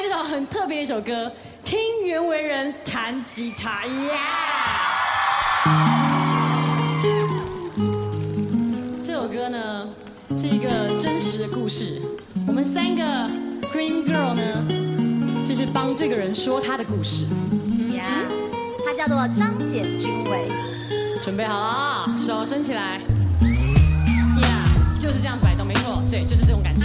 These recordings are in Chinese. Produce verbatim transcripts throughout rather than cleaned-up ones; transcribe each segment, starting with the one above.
首很特别的一首歌，听袁惟仁弹吉他呀。这首歌呢是一个真实的故事，我们三个 Green Girl 呢，就是帮这个人说他的故事。 呀，他叫做张简君伟。 准备好了啊，手伸起来。呀，就是这样摆动，没错，对，就是这种感觉。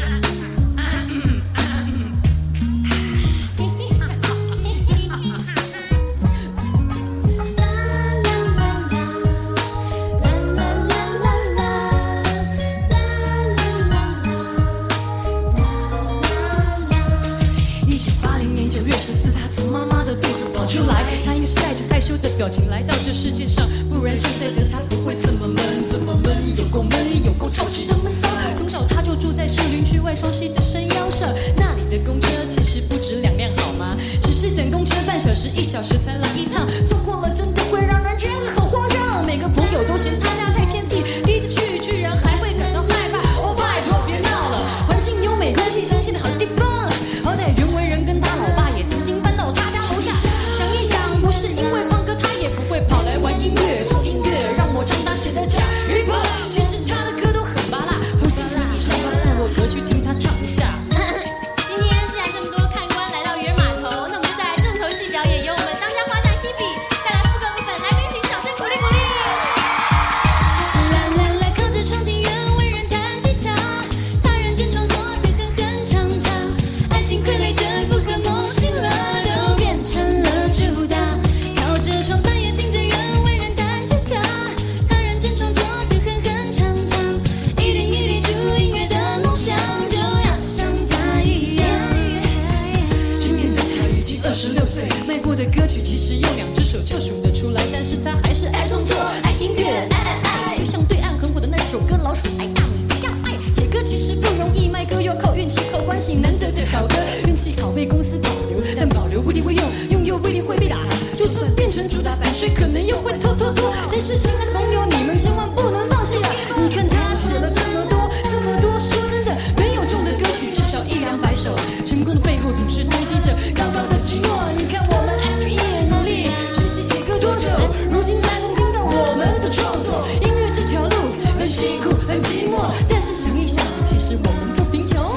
出来，他应该是带着害羞的表情来到这世界上，不然现在的他不会这么闷，这么闷，有够闷，有够超值的闷骚。从小他就住在士林区外双溪的山腰上，那里的公车其实不止两辆，好吗？只是等公车半小时、一小时才来一趟，错过了真的会让人觉得很慌张。每个朋友都嫌他家太偏僻，第一次去居然还会感到害怕。哦，拜托别闹了，环境优美，空气新鲜的好地方。好歹袁惟仁跟他老爸也曾经搬到他家楼下。想一想，不是因为胖哥，他也不会跑来玩音乐、做音乐，让我唱他写的假 hiphop。其实他的歌都很拔辣，不信你上班部落格去听他唱一下。 今天既然这么多看官来到渔人码头，那我们就带来重头戏表演，由我们当家花旦 Hebe 带来副歌部分，来宾请掌声鼓励鼓励。 啦啦啦，靠着窗前袁惟仁弹吉他，他认真创作的哼哼唱唱，爱情傀儡征服和梦醒了，都变成了主打。靠着窗畔也听着袁惟仁弹吉他，他认真创作的哼哼唱唱，一点一滴注音乐的梦想，就要像他一样。今年的他已经二十六岁，卖过的歌曲其实有两只手就数得出来，但是他还是爱创作、爱音乐、爱爱爱，就像对岸很火的那首歌《老鼠爱大米》一样爱。写歌其实不容易，卖歌要靠运气、靠关系，难得的好歌，运气好被公司保留，但保留不一定会用，用又不一定会被打。就算变成主打版税，可能又会拖拖拖。但是亲爱的朋友，你们千万不能放弃啊！你看他写了这么多，这么多，说真的，没有中的歌曲至少一两百首，成功的背后总是堆积着高高的寂寞。你看我们 S G E 努力学习写歌多久，如今才能听到我们的创作。音乐这条路很辛苦，很寂寞，但是想一想，其实我们不贫穷。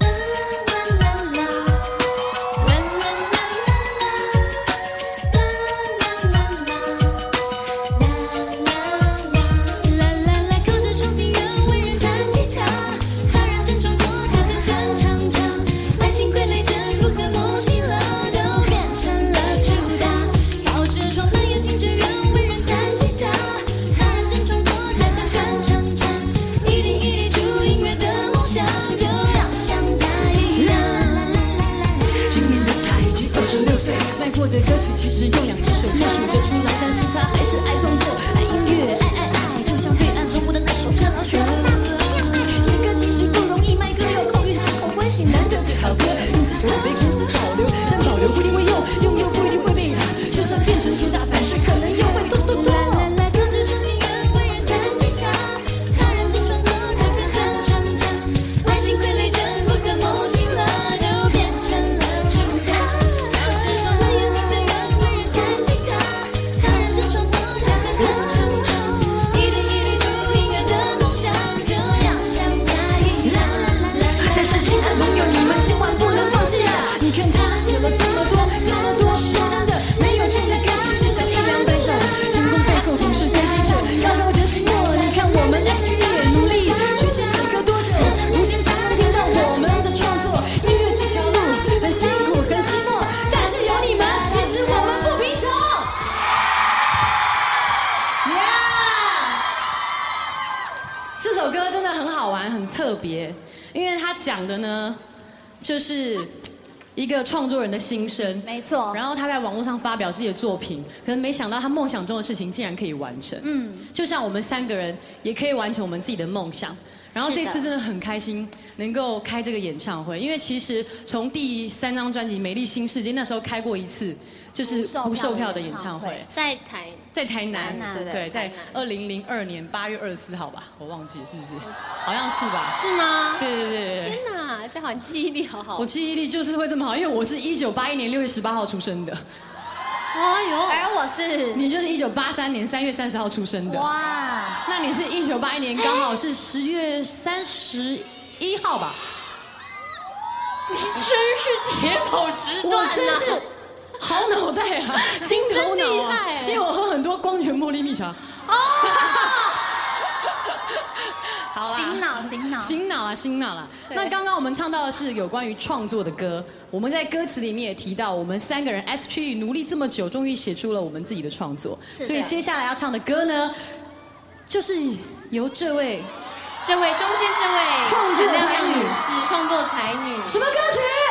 卖过的歌曲其实用两只手就数得出来，但是他还是爱创作、爱音乐、爱爱爱，就像对岸很火的那首歌《老鼠爱大米》一样爱。写歌其实不容易，卖歌要靠运气、靠关系，难得的好歌，运气好被公司保留，但保留不一定会用，用又不一定会被打。就算变成主打版税，可能又会拖拖拖。特别，因为他讲的呢，就是一个创作人的心声， 没错。 然后他在网络上发表自己的作品，可能没想到他梦想中的事情竟然可以完成。嗯，就像我们三个人也可以完成我们自己的梦想。 然后这次真的很开心能够开这个演唱会，因为其实从第三张专辑《美丽新世界》那时候开过一次，就是不售票的演唱会， 在台在台南， 对对，在二零零二年八月二十四号吧，我忘记了是不是？好像是吧？ 是吗？ 对对对对。 天哪，这好像记忆力好好。 我记忆力就是会这么好，因为我是一九八一年六月十八号出生的。 哎呦， 而我是你就是一九八三年三月三十号出生的。 哇， 那你是一九八一年刚好是十月三十一号吧？ 你真是铁口直断啊！ 我真是好脑袋啊，金头脑啊！因为我喝很多光泉茉莉蜜茶。哦。好啦， 醒脑醒脑醒脑啊，醒脑啦！那刚刚我们唱到的是有关于创作的歌，我们在歌词里面也提到，我们三个人 S 区努力这么久，终于写出了我们自己的创作。所以接下来要唱的歌呢，就是由这位、 这位中间这位创作才女是创作才女， 什么歌曲？